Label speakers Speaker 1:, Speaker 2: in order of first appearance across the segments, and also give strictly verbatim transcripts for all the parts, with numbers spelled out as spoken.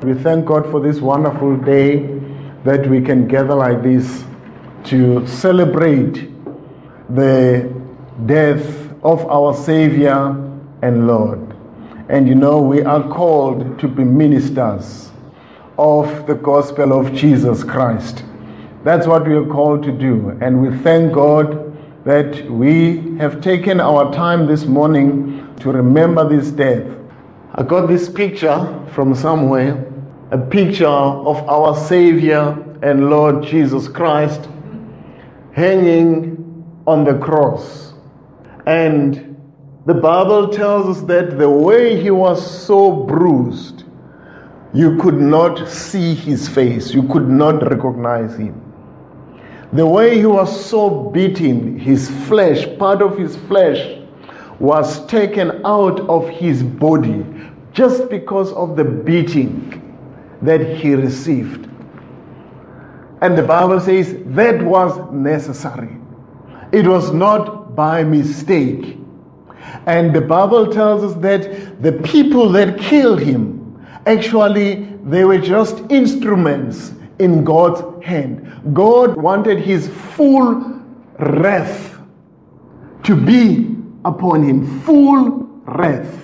Speaker 1: We thank God for this wonderful day that we can gather like this to celebrate the death of our Savior and Lord. And you know, we are called to be ministers of the gospel of Jesus Christ. That's what we are called to do. And we thank God that we have taken our time this morning to remember this death. I got this picture from somewhere, a picture of our Savior and Lord Jesus Christ hanging on the cross. And the Bible tells us that the way he was so bruised, you could not see his face, you could not recognize him. The way he was so beaten, his flesh, part of his flesh, was taken out of his body just because of the beating that he received. And the Bible says that was necessary. It was not by mistake. And the Bible tells us that the people that killed him, actually, they were just instruments in God's hand. God wanted his full wrath to be upon him, full wrath.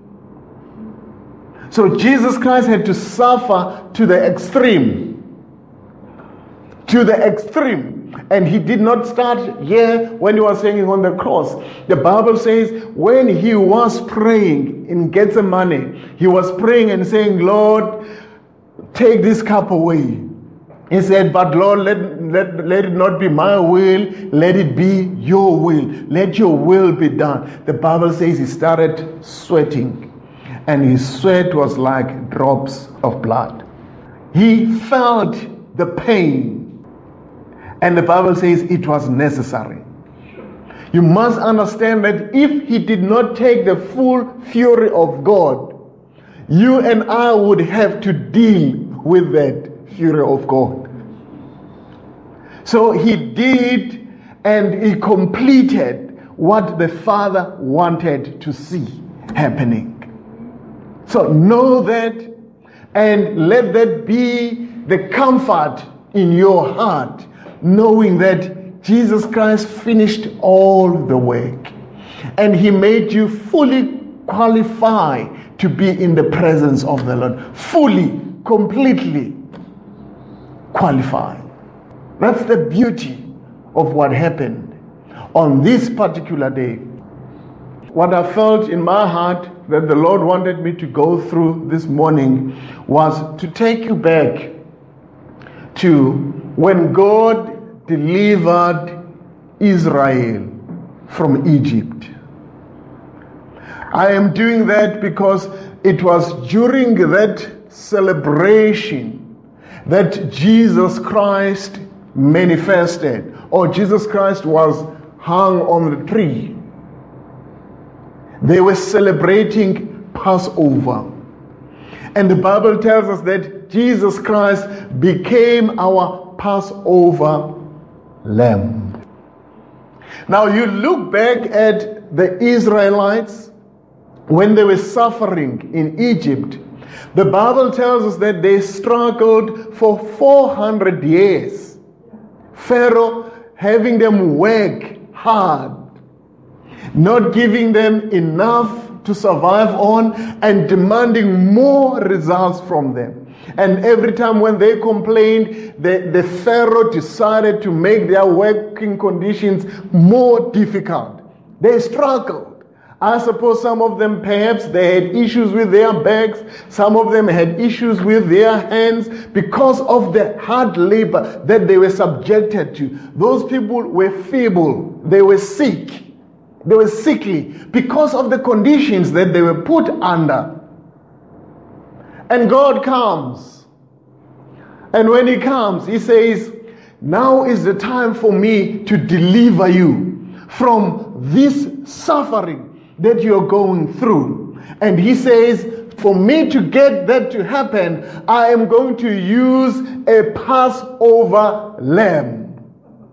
Speaker 1: So Jesus Christ had to suffer to the extreme. To the extreme. And he did not start here when he was hanging on the cross. The Bible says when he was praying in Gethsemane, he was praying and saying, Lord, take this cup away. He said, but Lord, let, let, let it not be my will, let it be your will. Let your will be done. The Bible says he started sweating, and his sweat was like drops of blood. He felt the pain, and the Bible says it was necessary. You must understand that if he did not take the full fury of God, you and I would have to deal with that fury of God. So he did, and he completed what the Father wanted to see happening. So know that, and let that be the comfort in your heart, knowing that Jesus Christ finished all the work, and he made you fully qualified to be in the presence of the Lord. Fully, completely qualified. That's the beauty of what happened on this particular day. What I felt in my heart that the Lord wanted me to go through this morning was to take you back to when God delivered Israel from Egypt. I am doing that because it was during that celebration that Jesus Christ manifested, or Jesus Christ was hung on the tree. They were celebrating Passover. And the Bible tells us that Jesus Christ became our Passover lamb. Now you look back at the Israelites when they were suffering in Egypt. The Bible tells us that they struggled for four hundred years. Pharaoh having them work hard, not giving them enough to survive on, and demanding more results from them. And every time when they complained, the, the Pharaoh decided to make their working conditions more difficult. They struggled. I suppose some of them, perhaps they had issues with their backs. Some of them had issues with their hands because of the hard labor that they were subjected to. Those people were feeble. They were sick. They were sickly because of the conditions that they were put under. And God comes. And when he comes, he says, now is the time for me to deliver you from this suffering that you're going through. And he says, for me to get that to happen, I am going to use a Passover lamb.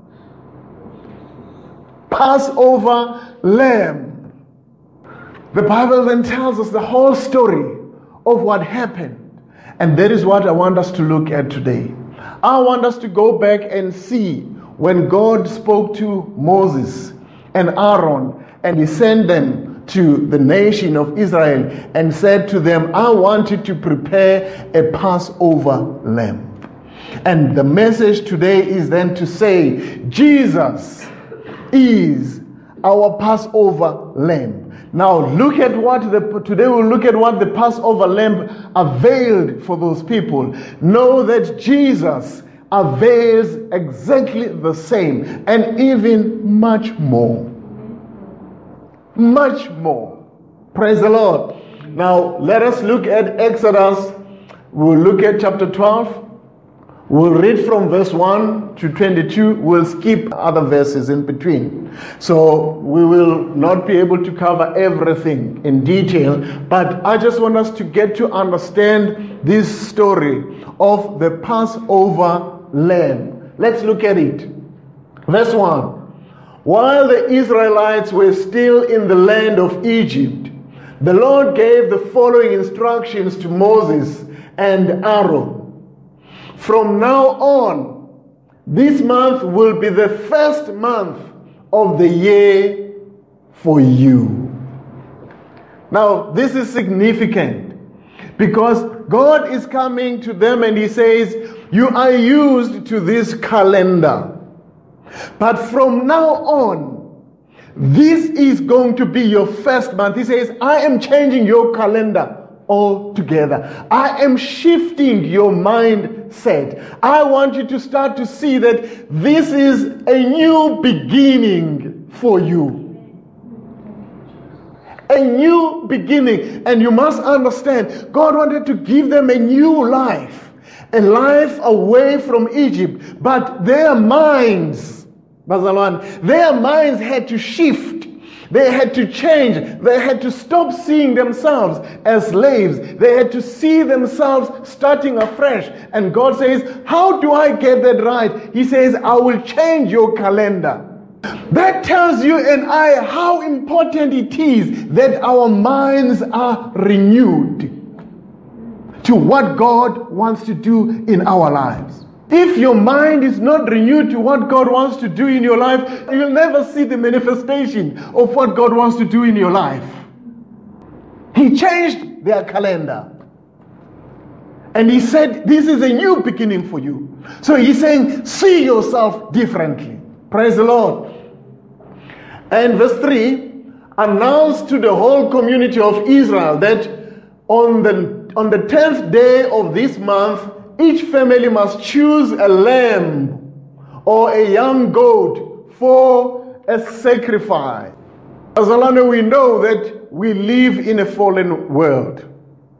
Speaker 1: Passover lamb. The Bible then tells us the whole story of what happened. And that is what I want us to look at today. I want us to go back and see when God spoke to Moses and Aaron, and he sent them to the nation of Israel and said to them, I want you to prepare a Passover lamb. And the message today is then to say, Jesus is our Passover lamb. Now look at what the, today we'll look at what the Passover lamb availed for those people. Know that Jesus avails exactly the same and even much more. Much more. Praise the Lord. Now let us look at Exodus. We'll look at chapter twelve. We'll read from verse one to twenty-two. We'll skip other verses in between. So we will not be able to cover everything in detail, but I just want us to get to understand this story of the Passover lamb. Let's look at it. Verse one. While the Israelites were still in the land of Egypt, the Lord gave the following instructions to Moses and Aaron. From now on, this month will be the first month of the year for you. Now, this is significant because God is coming to them and he says, you are used to this calendar. But from now on, this is going to be your first month. He says, I am changing your calendar altogether. I am shifting your mindset. I want you to start to see that this is a new beginning for you. A new beginning. And you must understand, God wanted to give them a new life. A life away from Egypt. But their minds, their minds had to shift. They had to change. They had to stop seeing themselves as slaves. They had to see themselves starting afresh. And God says, how do I get that right? He says, I will change your calendar. That tells you and I how important it is that our minds are renewed to what God wants to do in our lives. If your mind is not renewed to what God wants to do in your life, you'll never see the manifestation of what God wants to do in your life. He changed their calendar. And he said, this is a new beginning for you. So he's saying, see yourself differently. Praise the Lord. And verse three, announce to the whole community of Israel that on the, on the tenth day of this month, each family must choose a lamb or a young goat for a sacrifice. As Alana, we know that we live in a fallen world.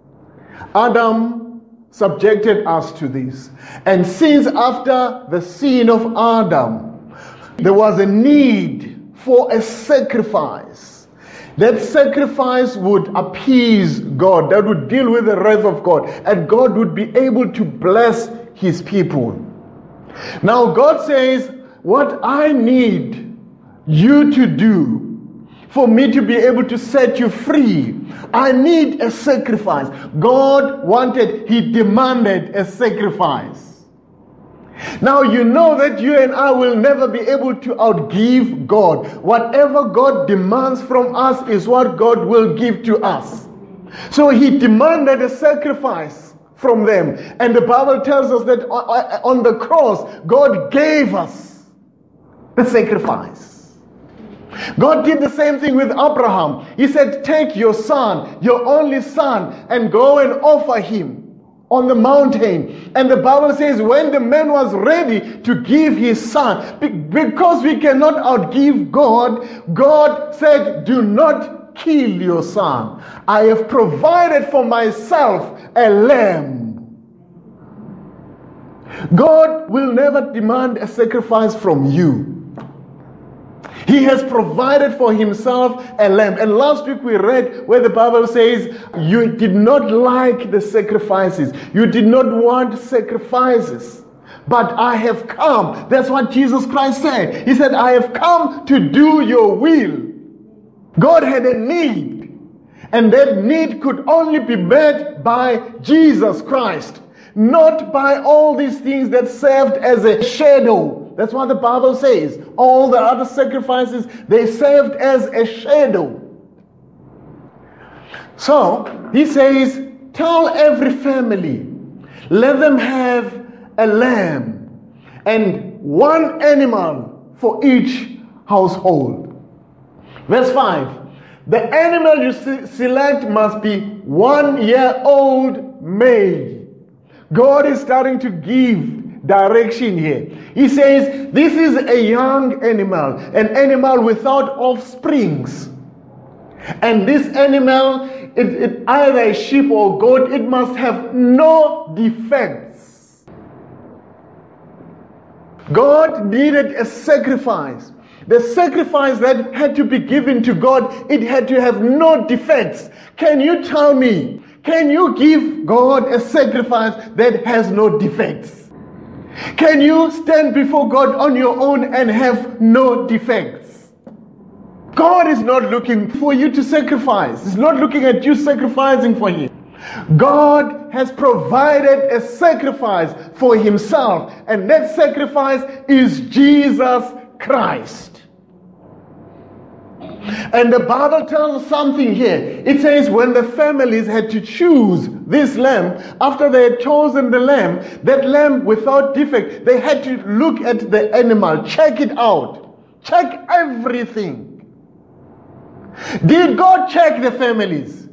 Speaker 1: Adam subjected us to this. And since after the sin of Adam, there was a need for a sacrifice. That sacrifice would appease God, that would deal with the wrath of God, and God would be able to bless his people. Now God says, what I need you to do for me to be able to set you free, I need a sacrifice. God wanted, he demanded a sacrifice. Now you know that you and I will never be able to outgive God. Whatever God demands from us is what God will give to us. So he demanded a sacrifice from them. And the Bible tells us that on the cross, God gave us the sacrifice. God did the same thing with Abraham. He said, take your son, your only son, and go and offer him on the mountain. And the Bible says when the man was ready to give his son, because we cannot outgive God, God said, do not kill your son. I have provided for myself a lamb. God will never demand a sacrifice from you. He has provided for himself a lamb. And last week we read where the Bible says, you did not like the sacrifices. You did not want sacrifices. But I have come. That's what Jesus Christ said. He said, I have come to do your will. God had a need. And that need could only be met by Jesus Christ, not by all these things that served as a shadow. That's what the Bible says. All the other sacrifices, they served as a shadow. So, he says, tell every family, let them have a lamb and one animal for each household. Verse five. The animal you select must be one year old male. God is starting to give direction here. He says this is a young animal, an animal without offsprings. And this animal, it, it, either a sheep or goat, it must have no defects. God needed a sacrifice. The sacrifice that had to be given to God, it had to have no defects. Can you tell me, can you give God a sacrifice that has no defects? Can you stand before God on your own and have no defects? God is not looking for you to sacrifice. He's not looking at you sacrificing for Him. God has provided a sacrifice for Himself, and that sacrifice is Jesus Christ. And the Bible tells us something here. It says when the families had to choose this lamb, after they had chosen the lamb, that lamb without defect, they had to look at the animal, check it out, check everything. Did God check the families?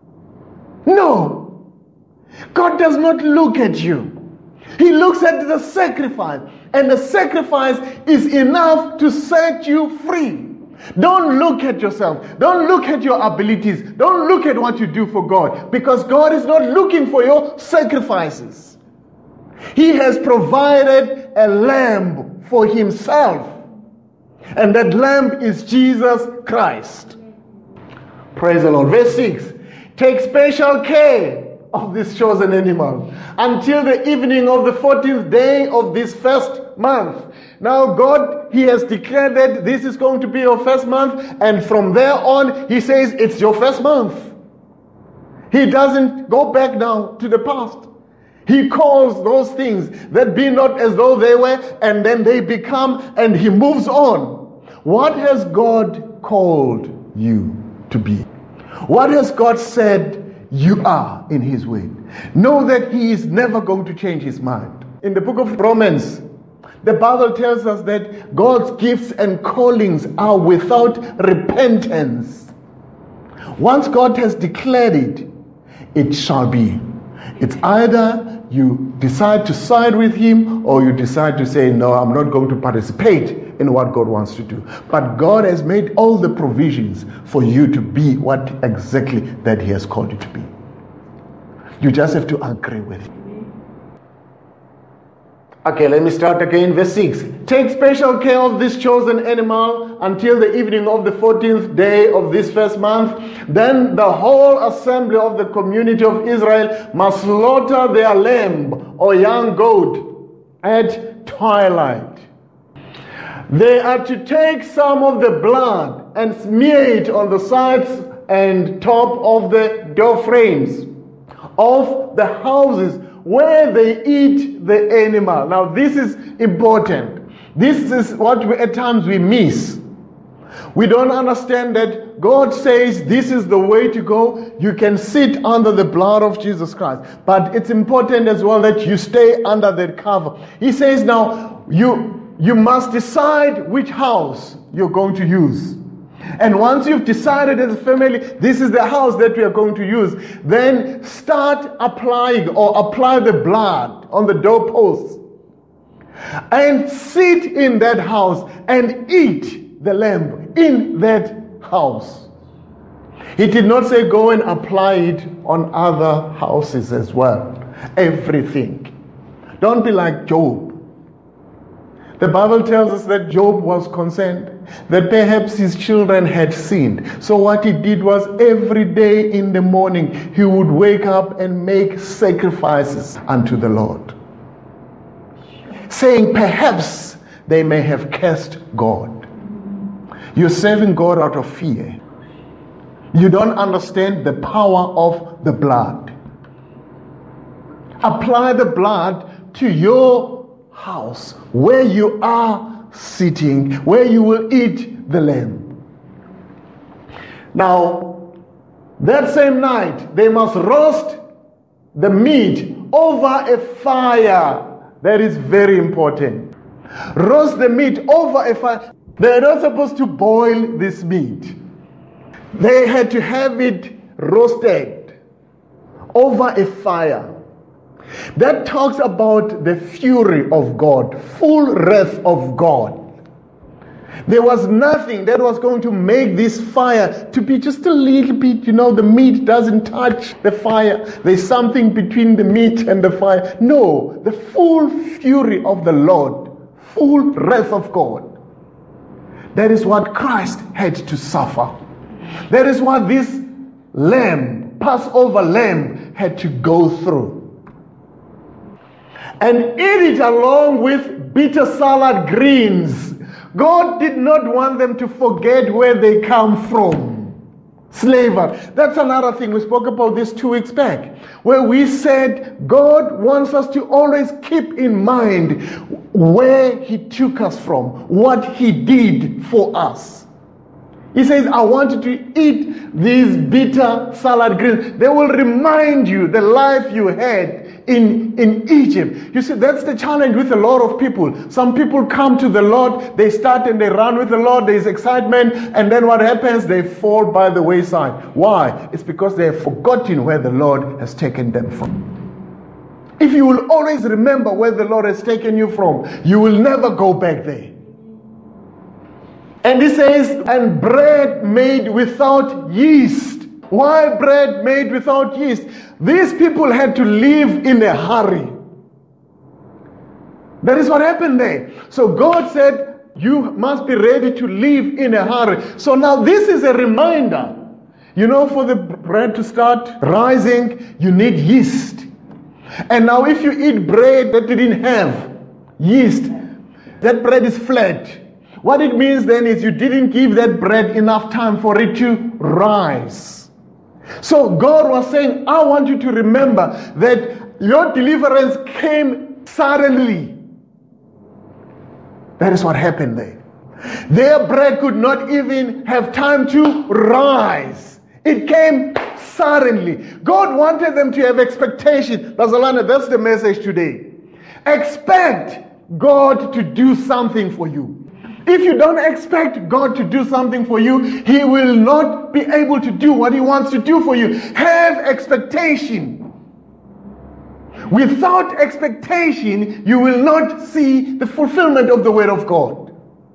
Speaker 1: No. God does not look at you. He looks at the sacrifice, and the sacrifice is enough to set you free. Don't look at yourself. Don't look at your abilities. Don't look at what you do for God, because God is not looking for your sacrifices. He has provided a lamb for Himself, and that lamb is Jesus Christ. Praise the Lord. Verse six. Take special care of this chosen animal until the evening of the fourteenth day of this first month. Now God, He has declared that this is going to be your first month, and from there on He says it's your first month. He doesn't go back now to the past. He calls those things that be not as though they were, and then they become, and He moves on. What has God called you to be? What has God said you are in His word? Know that He is never going to change His mind. In the book of Romans, the Bible tells us that God's gifts and callings are without repentance. Once God has declared it, it shall be. It's either you decide to side with Him, or you decide to say, no, I'm not going to participate in what God wants to do. But God has made all the provisions for you to be what exactly that He has called you to be. You just have to agree with it. Okay, let me start again. Verse six. Take special care of this chosen animal until the evening of the fourteenth day of this first month. Then the whole assembly of the community of Israel must slaughter their lamb or young goat at twilight. They are to take some of the blood and smear it on the sides and top of the door frames of the houses where they eat the animal. Now this is important. This is what we, at times we miss. We don't understand that God says this is the way to go. You can sit under the blood of Jesus Christ. But it's important as well that you stay under that cover. He says now you, you must decide which house you're going to use. And once you've decided as a family, this is the house that we are going to use, then start applying or apply the blood on the doorposts. And sit in that house and eat the lamb in that house. He did not say go and apply it on other houses as well. Everything. Don't be like Job. The Bible tells us that Job was concerned that perhaps his children had sinned. So what he did was every day in the morning he would wake up and make sacrifices unto the Lord, saying perhaps they may have cursed God. You're serving God out of fear. You don't understand the power of the blood. Apply the blood to your house, where you are sitting, where you will eat the lamb. Now, that same night, they must roast the meat over a fire. That is very important. Roast the meat over a fire. They're not supposed to boil this meat. They had to have it roasted over a fire. That talks about the fury of God, full wrath of God. There was nothing that was going to make this fire to be just a little bit, you know, the meat doesn't touch the fire. There's something between the meat and the fire. No, the full fury of the Lord, full wrath of God. That is what Christ had to suffer. That is what this lamb, Passover lamb, had to go through. And eat it along with bitter salad greens. God did not want them to forget where they come from. Slavery. That's another thing. We spoke about this two weeks back, where we said God wants us to always keep in mind where He took us from, what He did for us. He says, I want you to eat these bitter salad greens. They will remind you the life you had in, in Egypt. You see, that's the challenge with a lot of people. Some people come to the Lord, they start and they run with the Lord, there's excitement, and then what happens? They fall by the wayside. Why? It's because they have forgotten where the Lord has taken them from. If you will always remember where the Lord has taken you from, you will never go back there. And He says, and bread made without yeast. Why bread made without yeast? These people had to live in a hurry. That is what happened there. So God said, you must be ready to live in a hurry. So now this is a reminder. You know, for the bread to start rising, you need yeast. And now if you eat bread that didn't have yeast, that bread is flat. What it means then is you didn't give that bread enough time for it to rise. So God was saying, I want you to remember that your deliverance came suddenly. That is what happened there. Their bread could not even have time to rise. It came suddenly. God wanted them to have expectation. Bazalana, that's the message today. Expect God to do something for you. If you don't expect God to do something for you, He will not be able to do what He wants to do for you. Have expectation. Without expectation, you will not see the fulfillment of the Word of God.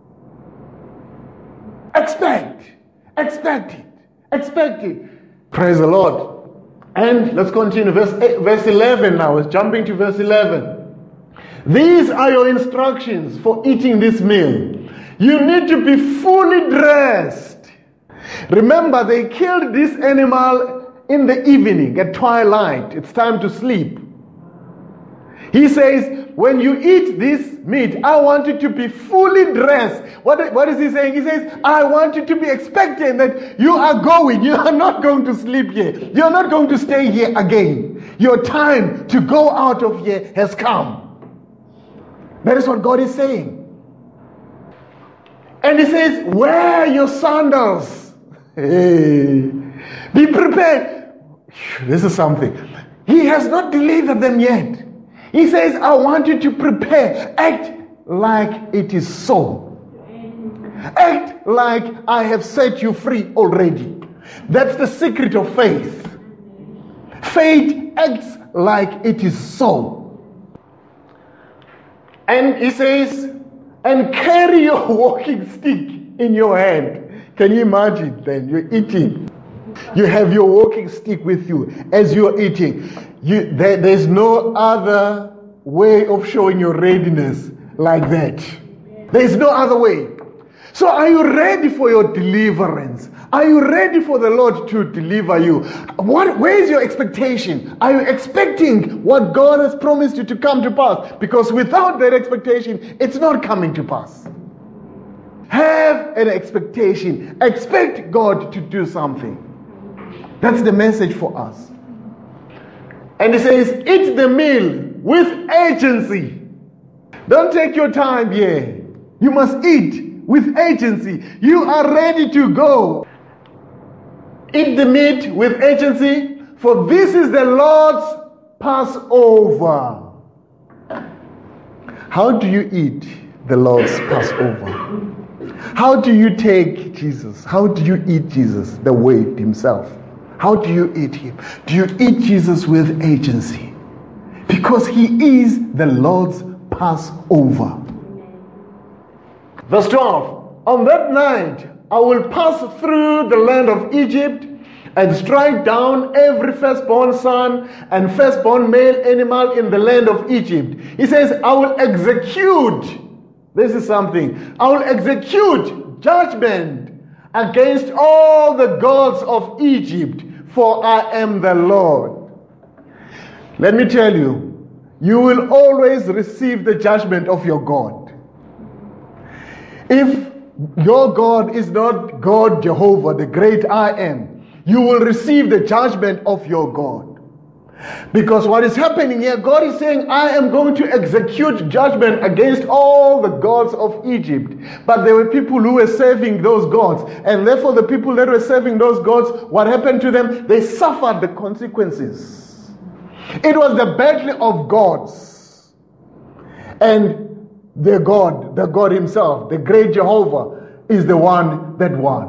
Speaker 1: Expect. Expect it. Expect it. Praise the Lord. And let's continue. Verse, eight, verse eleven now. It's jumping to verse eleven. These are your instructions for eating this meal. You need to be fully dressed. Remember, they killed this animal in the evening, at twilight. It's time to sleep. He says, when you eat this meat, I want you to be fully dressed. What, what is he saying? He says, I want you to be expecting that you are going. You are not going to sleep here. You are not going to stay here again. Your time to go out of here has come. That is what God is saying. And He says, wear your sandals. Hey, be prepared. This is something. He has not delivered them yet. He says, I want you to prepare. Act like it is so. Act like I have set you free already. That's the secret of faith. Faith acts like it is so. And He says, and carry your walking stick in your hand. Can you imagine then? You're eating. You have your walking stick with you as you're eating. You, there, there's no other way of showing your readiness like that. There's no other way. So are you ready for your deliverance? Are you ready for the Lord to deliver you? What, where is your expectation? Are you expecting what God has promised you to come to pass? Because without that expectation, it's not coming to pass. Have an expectation. Expect God to do something. That's the message for us. And he says, eat the meal with urgency. Don't take your time here. You must eat with urgency. You are ready to go. Eat the meat with urgency, for this is the Lord's Passover. How do you eat the Lord's Passover? How do you take Jesus? How do you eat Jesus, the Word himself? How do you eat him? Do you eat Jesus with agency? Because he is the Lord's Passover. Verse twelve. On that night, I will pass through the land of Egypt and strike down every firstborn son and firstborn male animal in the land of Egypt. He says, I will execute, this is something, I will execute judgment against all the gods of Egypt, for I am the Lord. Let me tell you, you will always receive the judgment of your God. If your God is not God Jehovah, the great I am, you will receive the judgment of your God. Because what is happening here, God is saying, I am going to execute judgment against all the gods of Egypt. But there were people who were serving those gods. And therefore the people that were serving those gods, what happened to them? They suffered the consequences. It was the battle of gods. And the God, the God himself, the great Jehovah, is the one that won.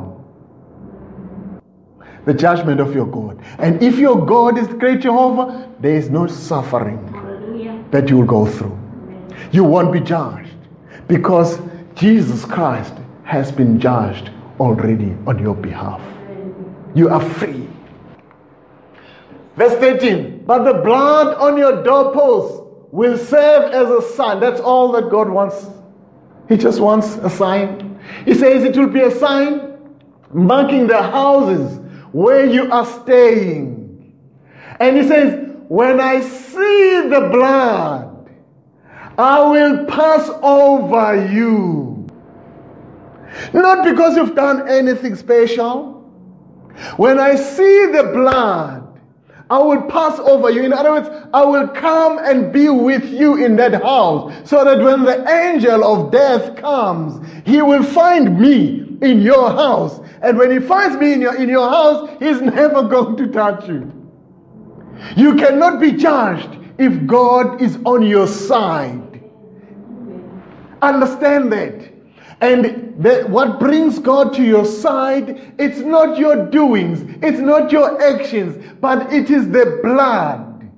Speaker 1: The judgment of your God. And if your God is the great Jehovah, there is no suffering Hallelujah. That you will go through. Amen. You won't be judged because Jesus Christ has been judged already on your behalf. You are free. Verse thirteen. But the blood on your doorposts will serve as a sign. That's all that God wants. He just wants a sign. He says it will be a sign marking the houses where you are staying. And he says, when I see the blood, I will pass over you. Not because you've done anything special. When I see the blood, I will pass over you. In other words, I will come and be with you in that house, so that when the angel of death comes, he will find me in your house. And when he finds me in your, in your house, he's never going to touch you. You cannot be judged if God is on your side. Understand that. And the, what brings God to your side, it's not your doings, it's not your actions, but it is the blood.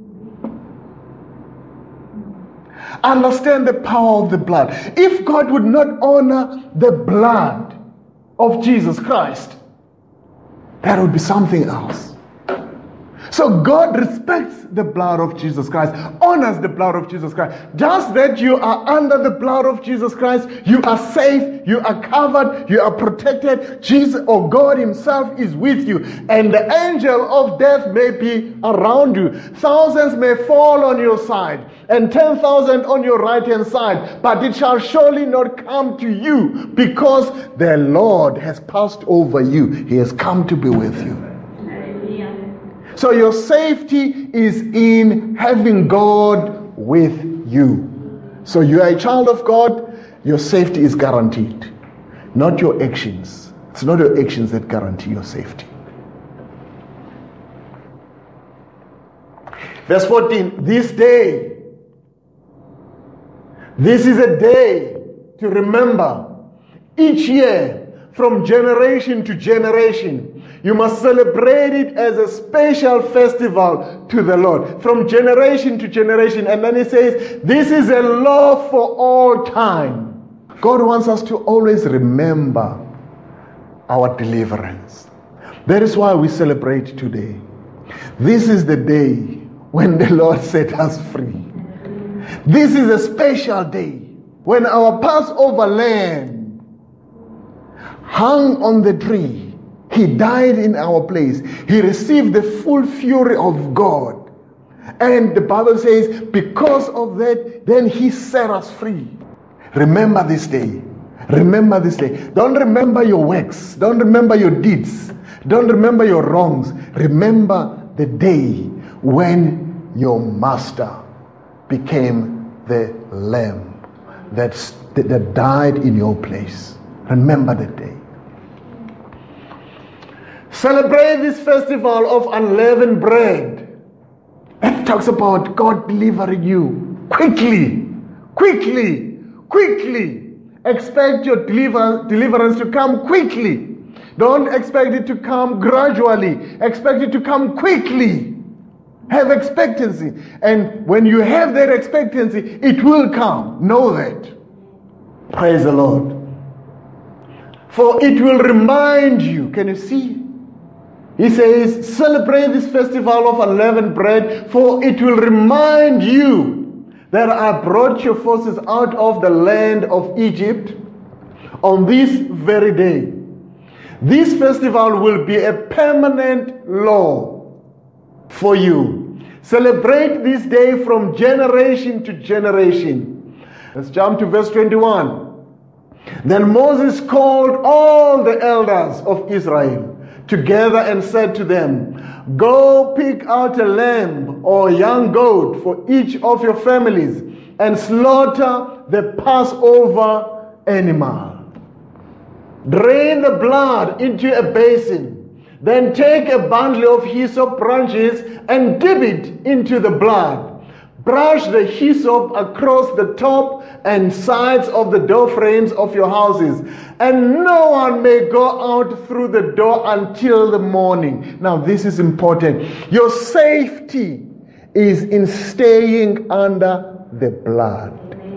Speaker 1: Understand the power of the blood. If God would not honor the blood of Jesus Christ, that would be something else. So God respects the blood of Jesus Christ, honors the blood of Jesus Christ. Just that you are under the blood of Jesus Christ, you are safe, you are covered, you are protected. Jesus or God himself is with you. And the angel of death may be around you. Thousands may fall on your side and ten thousand on your right hand side, but it shall surely not come to you, because the Lord has passed over you. He has come to be with you. So your safety is in having God with you. So you are a child of God, your safety is guaranteed. Not your actions. It's not your actions that guarantee your safety. Verse fourteen, this day, this is a day to remember each year from generation to generation. You must celebrate it as a special festival to the Lord from generation to generation. And then he says, this is a law for all time. God wants us to always remember our deliverance. That is why we celebrate today. This is the day when the Lord set us free. This is a special day when our Passover lamb hung on the tree. He died in our place. He received the full fury of God. And the Bible says, because of that, then he set us free. Remember this day Remember this day. Don't remember your works. Don't remember your deeds. Don't remember your wrongs. Remember the day when your master became the lamb that, that died in your place. Remember the day. Celebrate this festival of unleavened bread. It talks about God delivering you quickly, quickly, quickly. Expect your deliver, deliverance to come quickly. Don't expect it to come gradually. Expect it to come quickly. Have expectancy. And when you have that expectancy, it will come. Know that. Praise the Lord. For it will remind you. Can you see? He says, celebrate this festival of unleavened bread, for it will remind you that I brought your forces out of the land of Egypt on this very day. This festival will be a permanent law for you. Celebrate this day from generation to generation. Let's jump to verse twenty-one. Then Moses called all the elders of Israel together and said to them, go pick out a lamb or a young goat for each of your families and slaughter the Passover animal. Drain the blood into a basin. Then take a bundle of hyssop branches and dip it into the blood. Brush the hyssop across the top and sides of the door frames of your houses, and no one may go out through the door until the morning. Now this is important. Your safety is in staying under the blood.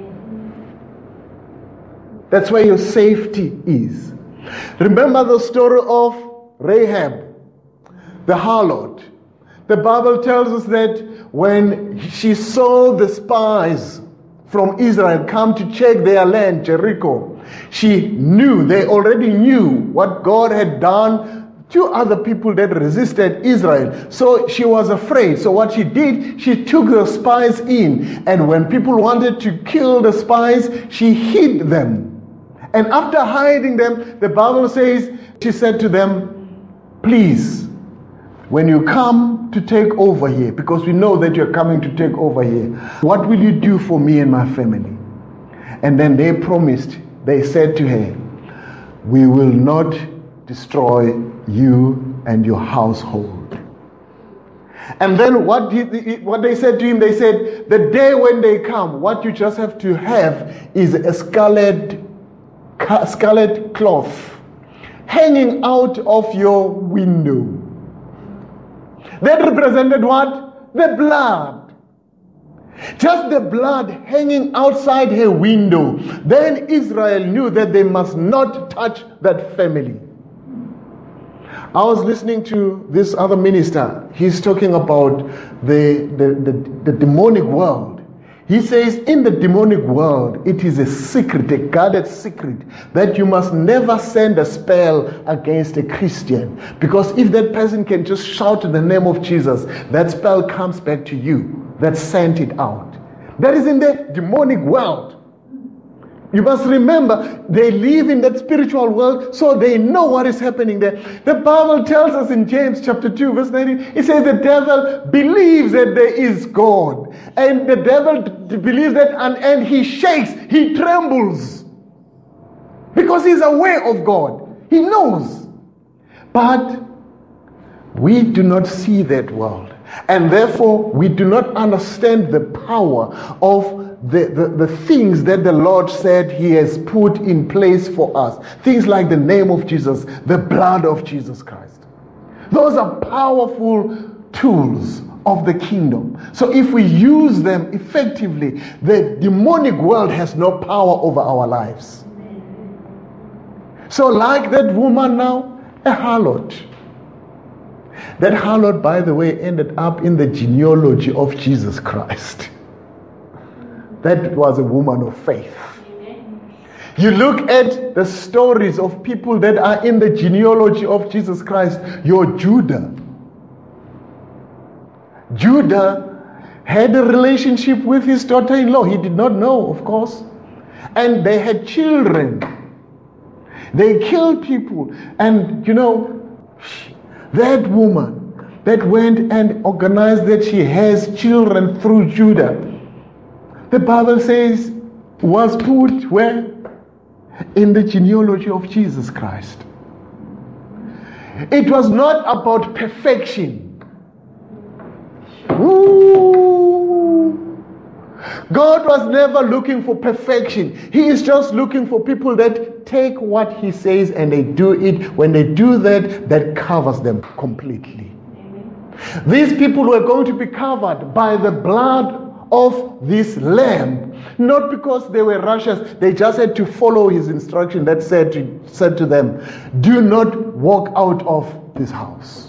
Speaker 1: That's where your safety is. Remember the story of Rahab, the harlot. The Bible tells us that when she saw the spies from Israel come to check their land, Jericho, she knew, they already knew what God had done to other people that resisted Israel. So she was afraid. So what she did, she took the spies in. And when people wanted to kill the spies, she hid them. And after hiding them, the Bible says, she said to them, please, when you come to take over here, because we know that you're coming to take over here, what will you do for me and my family? And then they promised, they said to her, we will not destroy you and your household. And then what, did, what they said to him, they said, the day when they come, what you just have to have is a scarlet, scarlet cloth hanging out of your window. That represented what? The blood. Just the blood hanging outside her window. Then Israel knew that they must not touch that family. I was listening to this other minister. He's talking about the, the, the, the demonic world. He says in the demonic world, it is a secret, a guarded secret, that you must never send a spell against a Christian. Because if that person can just shout in the name of Jesus, that spell comes back to you that sent it out. That is in the demonic world. You must remember, they live in that spiritual world, so they know what is happening there. The Bible tells us in James chapter two, verse nineteen, it says the devil believes that there is God. And the devil d- believes that, and, and he shakes, he trembles. Because he's aware of God. He knows. But we do not see that world. And therefore, we do not understand the power of The, the, the things that the Lord said he has put in place for us. Things like the name of Jesus, the blood of Jesus Christ. Those are powerful tools of the kingdom. So if we use them effectively, the demonic world has no power over our lives. So like that woman now, a harlot. That harlot, by the way, ended up in the genealogy of Jesus Christ. That was a woman of faith. You look at the stories of people that are in the genealogy of Jesus Christ. Your Judah. Judah had a relationship with his daughter-in-law. He did not know, of course. And they had children. They killed people. And you know, that woman that went and organized that she has children through Judah, the Bible says, was put where? In the genealogy of Jesus Christ. It was not about perfection. Ooh. God was never looking for perfection. He is just looking for people that take what he says and they do it. When they do that, that covers them completely. Amen. These people were going to be covered by the blood of this lamb, not because they were righteous. They just had to follow his instruction that said to, said to them, do not walk out of this house.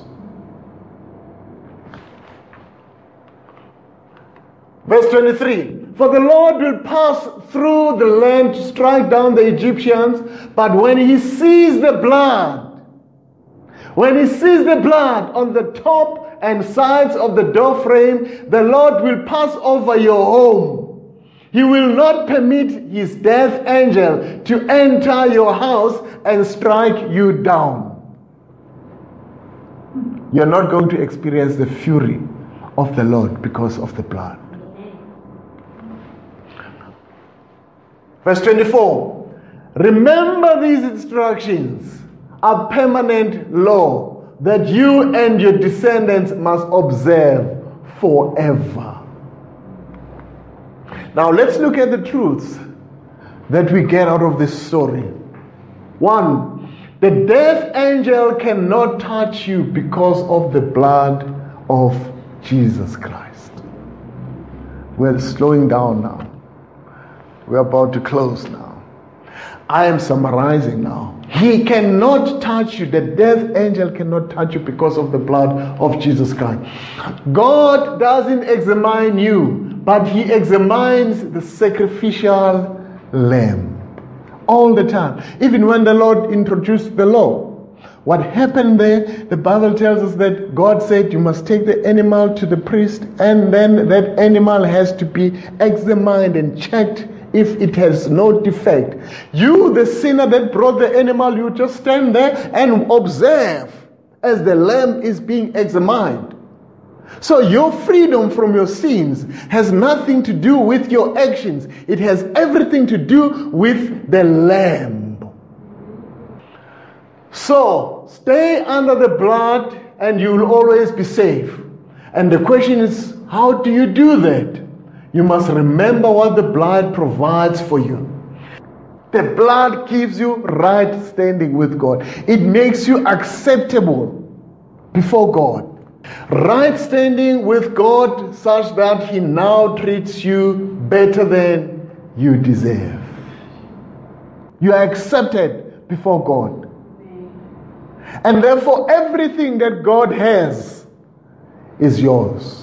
Speaker 1: Verse twenty-three, for the Lord will pass through the land to strike down the Egyptians, but when he sees the blood, when he sees the blood on the top and sides of the door frame, the Lord will pass over your home. He will not permit his death angel to enter your house and strike you down. You're not going to experience the fury of the Lord because of the blood. Verse twenty-four, remember these instructions, a permanent law that you and your descendants must observe forever. Now let's look at the truths that we get out of this story. One, the death angel cannot touch you because of the blood of Jesus Christ. We're slowing down now. We're about to close now. I am summarizing now. He cannot touch you. The death angel cannot touch you because of the blood of Jesus Christ. God doesn't examine you, but he examines the sacrificial lamb all the time. Even when the Lord introduced the law, what happened there, the Bible tells us that God said you must take the animal to the priest, and then that animal has to be examined and checked if it has no defect. You, the sinner that brought the animal, you just stand there and observe as the lamb is being examined. So your freedom from your sins has nothing to do with your actions. It has everything to do with the lamb. So stay under the blood and you will always be safe. And the question is, how do you do that? You must remember what the blood provides for you. The blood gives you right standing with God. It makes you acceptable before God. Right standing with God such that he now treats you better than you deserve. You are accepted before God. And therefore everything that God has is yours.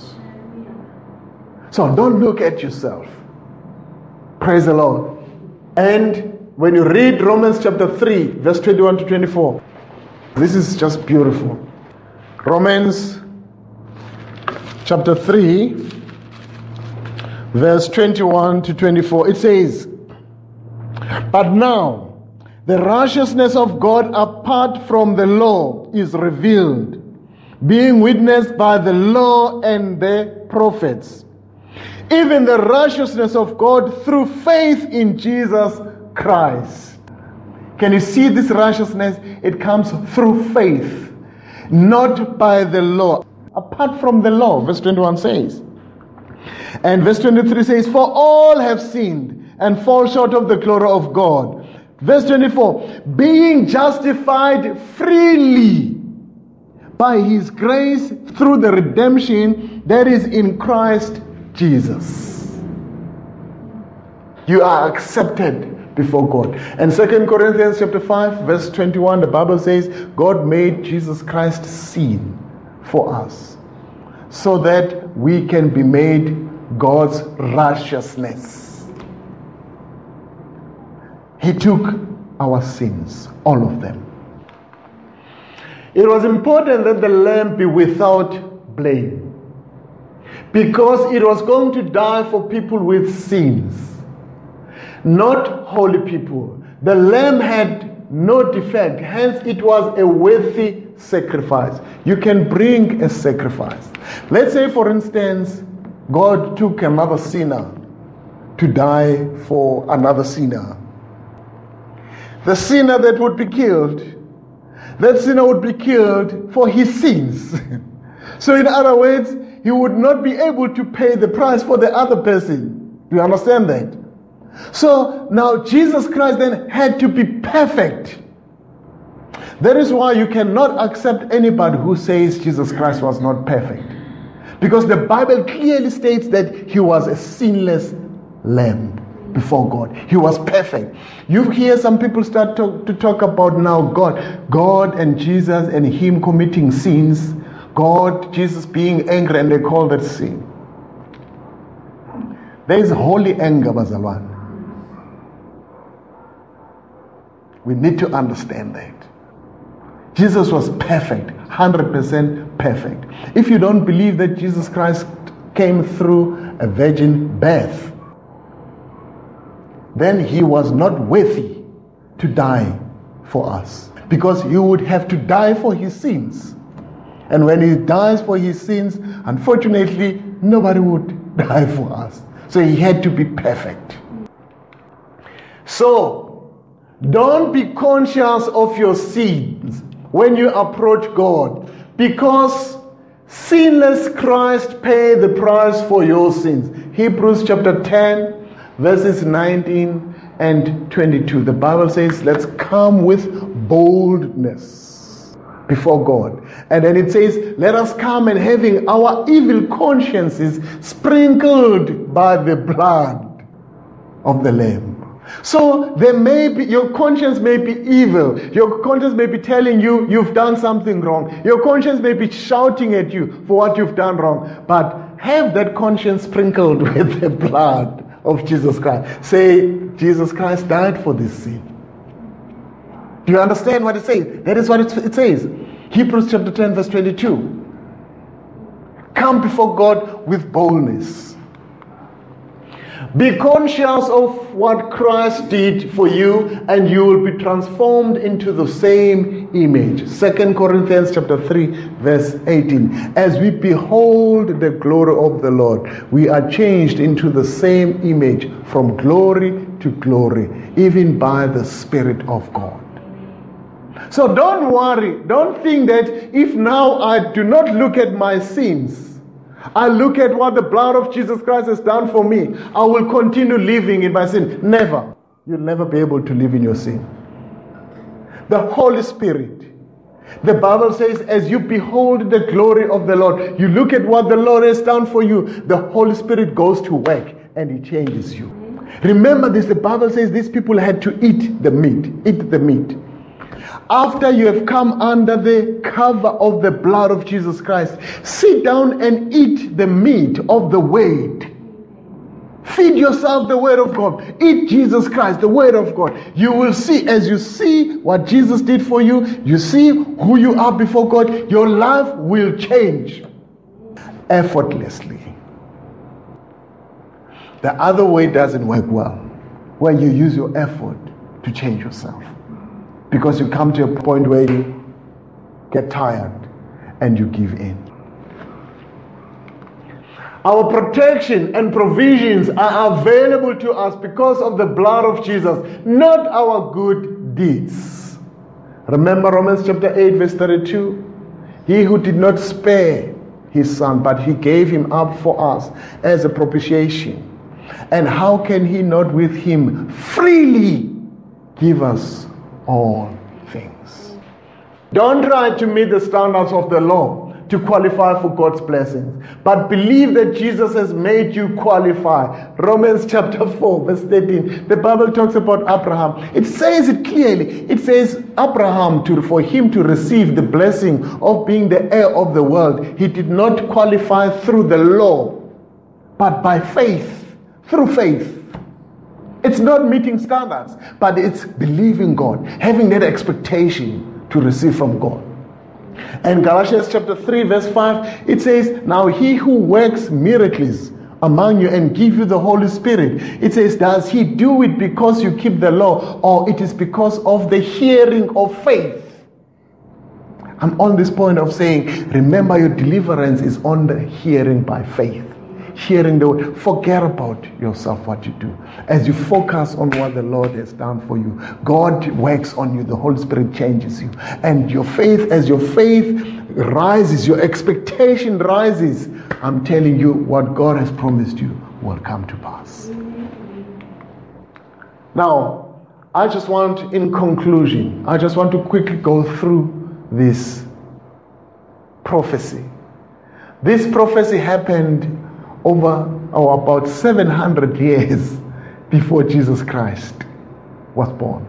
Speaker 1: So don't look at yourself. Praise the Lord. And when you read Romans chapter three, verse twenty-one to twenty-four, this is just beautiful. Romans chapter three, verse twenty-one to twenty-four, it says, but now the righteousness of God apart from the law is revealed, being witnessed by the law and the prophets, even the righteousness of God through faith in Jesus Christ. Can you see this righteousness? It comes through faith, not by the law. Apart from the law, verse twenty-one says. And verse twenty-three says, for all have sinned and fall short of the glory of God. Verse twenty-four, being justified freely by his grace through the redemption that is in Christ Jesus. You are accepted before God. And Second Corinthians chapter five, verse twenty-one, the Bible says, God made Jesus Christ sin for us so that we can be made God's righteousness. He took our sins, all of them. It was important that the lamb be without blame, because it was going to die for people with sins, not holy people. The lamb had no defect. Hence, it was a worthy sacrifice. You can bring a sacrifice. Let's say, for instance, God took another sinner to die for another sinner. The sinner that would be killed, that sinner would be killed for his sins. So in other words, he would not be able to pay the price for the other person. Do you understand that? So now Jesus Christ then had to be perfect. That is why you cannot accept anybody who says Jesus Christ was not perfect. Because the Bible clearly states that he was a sinless lamb before God. He was perfect. You hear some people start to, to talk about now God, God and Jesus and him committing sins. God, Jesus being angry, and they call that sin. There is holy anger, Bazalwan. We need to understand that. Jesus was perfect, one hundred percent perfect. If you don't believe that Jesus Christ came through a virgin birth, then he was not worthy to die for us. Because you would have to die for his sins. And when he dies for his sins, unfortunately, nobody would die for us. So he had to be perfect. So, don't be conscious of your sins when you approach God, because sinless Christ paid the price for your sins. Hebrews chapter ten, verses nineteen and twenty-two. The Bible says, let's come with boldness before God. And then it says, let us come and having our evil consciences sprinkled by the blood of the Lamb. So there may be, your conscience may be evil. Your conscience may be telling you you've done something wrong. Your conscience may be shouting at you for what you've done wrong. But have that conscience sprinkled with the blood of Jesus Christ. Say, Jesus Christ died for this sin. Do you understand what it says? That is what it says. Hebrews chapter ten, verse twenty-two. Come before God with boldness. Be conscious of what Christ did for you, and you will be transformed into the same image. Second Corinthians chapter three, verse eighteen. As we behold the glory of the Lord, we are changed into the same image from glory to glory, even by the Spirit of God. So don't worry. Don't think that if now I do not look at my sins, I look at what the blood of Jesus Christ has done for me, I will continue living in my sin. Never. You'll never be able to live in your sin. The Holy Spirit. The Bible says, as you behold the glory of the Lord, you look at what the Lord has done for you, the Holy Spirit goes to work and He changes you. Remember this, the Bible says these people had to eat the meat. Eat the meat. After you have come under the cover of the blood of Jesus Christ, sit down and eat the meat of the Word. Feed yourself the Word of God. Eat Jesus Christ, the Word of God. You will see, as you see what Jesus did for you, you see who you are before God, your life will change effortlessly. The other way doesn't work well, where you use your effort to change yourself. Because you come to a point where you get tired and you give in. Our protection and provisions are available to us because of the blood of Jesus, not our good deeds. Remember Romans chapter eight, verse thirty-two? He who did not spare his son, but he gave him up for us as a propitiation. And how can he not with him freely give us all things? Don't try to meet the standards of the law to qualify for God's blessings, but believe that Jesus has made you qualify. Romans chapter four, verse thirteen. The Bible talks about Abraham. It says it clearly. It says Abraham, to, for him to receive the blessing of being the heir of the world, he did not qualify through the law, but by faith, through faith. It's not meeting standards, but it's believing God, having that expectation to receive from God. And Galatians chapter three, verse five, it says, now he who works miracles among you and give you the Holy Spirit. It says, does he do it because you keep the law, or it is because of the hearing of faith? I'm on this point of saying, remember, your deliverance is on the hearing by faith. Hearing the word. Forget about yourself, what you do. As you focus on what the Lord has done for you, God works on you. The Holy Spirit changes you. And your faith, as your faith rises, your expectation rises, I'm telling you, what God has promised you will come to pass. Now, I just want, in conclusion, I just want to quickly go through this prophecy. This prophecy happened over or about seven hundred years before Jesus Christ was born.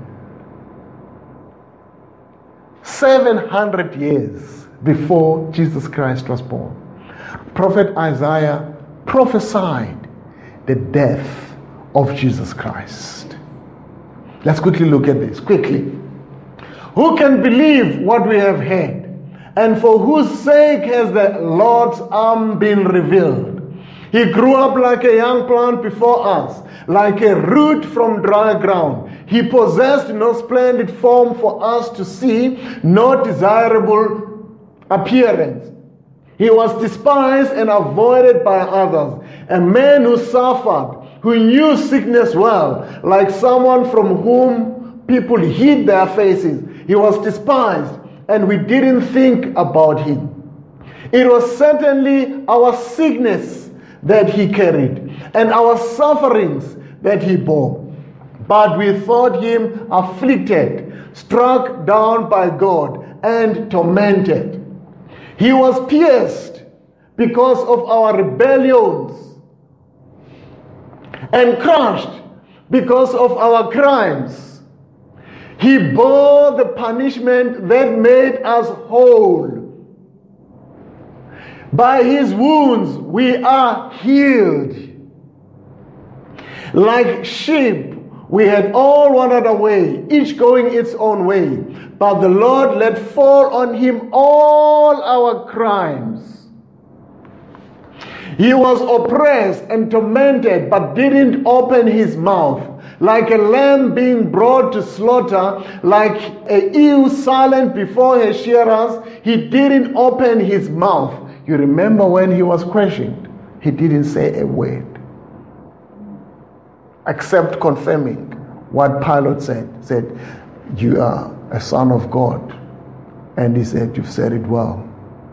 Speaker 1: seven hundred years before Jesus Christ was born. Prophet Isaiah prophesied the death of Jesus Christ. Let's quickly look at this, quickly. Who can believe what we have heard? And for whose sake has the Lord's arm been revealed? He grew up like a young plant before us, like a root from dry ground. He possessed no splendid form for us to see, no desirable appearance. He was despised and avoided by others, a man who suffered, who knew sickness well, like someone from whom people hid their faces. He was despised, and we didn't think about him. It was certainly our sickness that he carried, and our sufferings that he bore. But we thought him afflicted, struck down by God, and tormented. He was pierced because of our rebellions, and crushed because of our crimes. He bore the punishment that made us whole. By his wounds we are healed. Like sheep, we had all wandered away, each going its own way. But the Lord let fall on him all our crimes. He was oppressed and tormented, but didn't open his mouth. Like a lamb being brought to slaughter, like a ewe silent before her shearers, he didn't open his mouth. You remember when he was questioned, he didn't say a word, except confirming what Pilate said. Said, you are a son of God. And he said, you've said it well.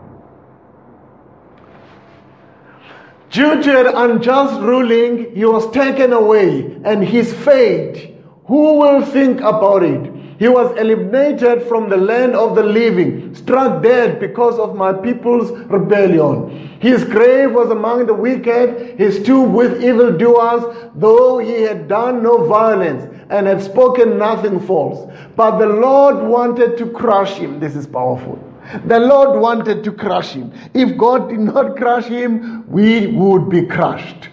Speaker 1: Due to an unjust ruling, he was taken away, and his fate, who will think about it? He was eliminated from the land of the living, struck dead because of my people's rebellion. His grave was among the wicked, his tomb with evildoers, though he had done no violence and had spoken nothing false. But the Lord wanted to crush him. This is powerful. The Lord wanted to crush him. If God did not crush him, we would be crushed.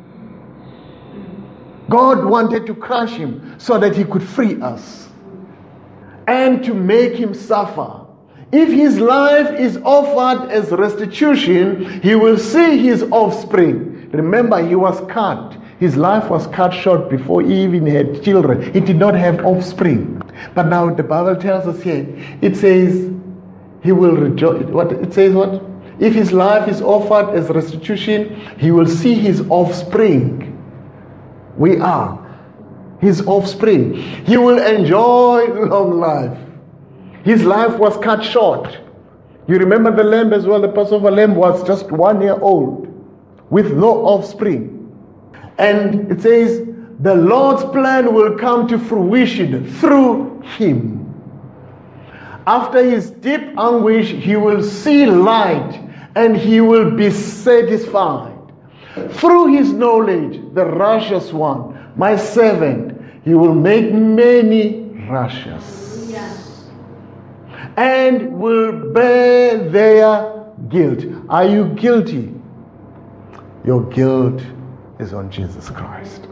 Speaker 1: God wanted to crush him so that he could free us and to make him suffer. If his life is offered as restitution, he will see his offspring. Remember, he was cut. His life was cut short before he even had children. He did not have offspring. But now the Bible tells us here, it says, he will rejoice. What it says, what? If his life is offered as restitution, he will see his offspring. We are his offspring. He will enjoy long life. His life was cut short. You remember the lamb as well. The Passover lamb was just one year old with no offspring. And it says, the Lord's plan will come to fruition through him. After his deep anguish, he will see light and he will be satisfied. Through his knowledge, the righteous one, my servant, he will make many righteous. Yes. And will bear their guilt. Are you guilty? Your guilt is on Jesus Christ.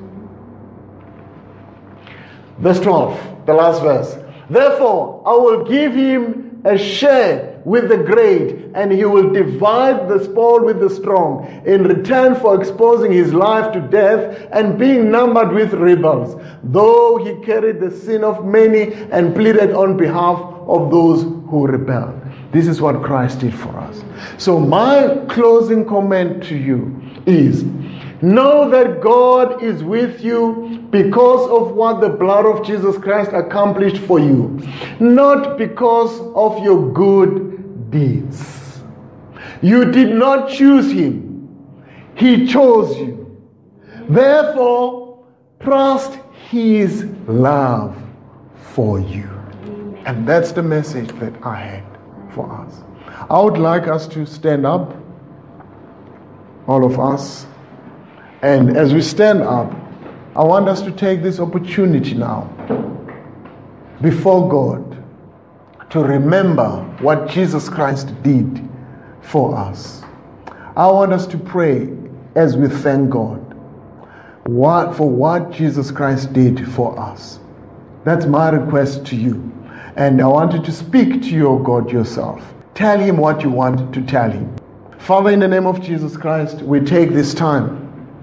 Speaker 1: Verse twelve, the last verse. Therefore, I will give him a share with the great, and he will divide the spoil with the strong in return for exposing his life to death and being numbered with rebels, though he carried the sin of many and pleaded on behalf of those who rebelled. This is what Christ did for us. So my closing comment to you is, know that God is with you because of what the blood of Jesus Christ accomplished for you, not because of your good deeds. You did not choose him. He chose you. Therefore, trust his love for you. And that's the message that I had for us. I would like us to stand up, all of us. And as we stand up, I want us to take this opportunity now before God to remember what Jesus Christ did for us. I want us to pray as we thank God what, for what Jesus Christ did for us. That's my request to you. And I want you to speak to your God yourself. Tell him what you want to tell him. Father, in the name of Jesus Christ, we take this time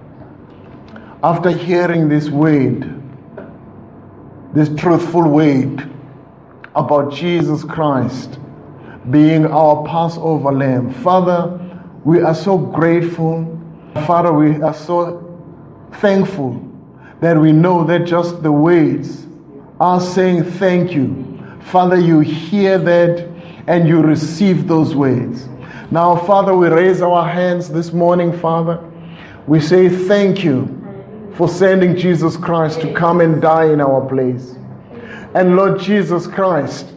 Speaker 1: after hearing this word, this truthful word about Jesus Christ being our Passover lamb. Father, we are so grateful. Father, we are so thankful that we know that just the words are saying thank you. Father, you hear that and you receive those words. Now, Father, we raise our hands this morning, Father. We say thank you for sending Jesus Christ to come and die in our place. And Lord Jesus Christ,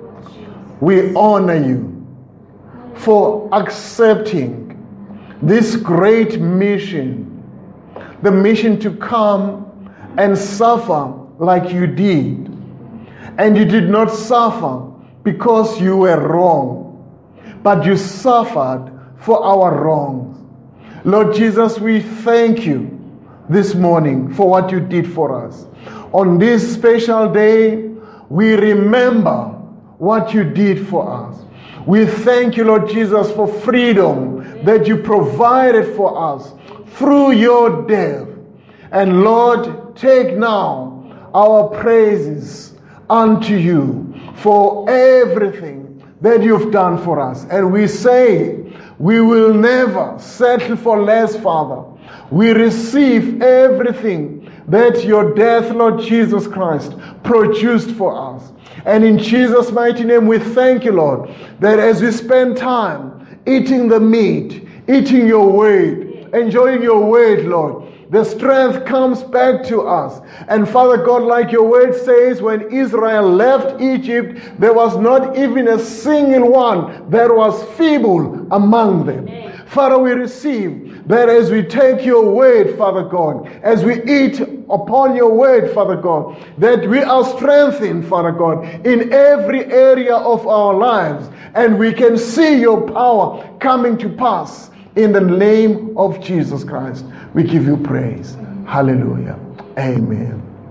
Speaker 1: we honor you for accepting this great mission, the mission to come and suffer like you did. And you did not suffer because you were wrong, but you suffered for our wrongs. Lord Jesus, we thank you this morning for what you did for us. On this special day, we remember what you did for us. We thank you, Lord Jesus, for freedom that you provided for us through your death. And Lord, take now our praises unto you for everything that you've done for us. And we say, we will never settle for less, Father. We receive everything that your death, Lord Jesus Christ, produced for us. And in Jesus' mighty name, we thank you, Lord, that as we spend time eating the meat, eating your word, enjoying your word, Lord, the strength comes back to us. And Father God, like your word says, when Israel left Egypt, there was not even a single one that was feeble among them. Amen. Father, we receive that as we take your word, Father God, as we eat upon your word, Father God, that we are strengthened, Father God, in every area of our lives, and we can see your power coming to pass. In the name of Jesus Christ, we give you praise. Hallelujah. Amen.